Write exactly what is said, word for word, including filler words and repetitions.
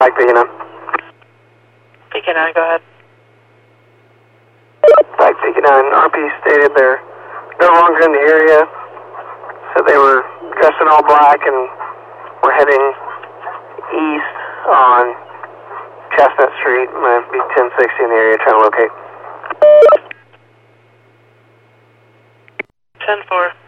Mike P K nine. P K nine, go ahead. Mike P K nine, R P stated they're no longer in the area. Said they were dressed in all black and were heading east on Chestnut Street. Might be ten sixty in the area, trying to locate. ten four.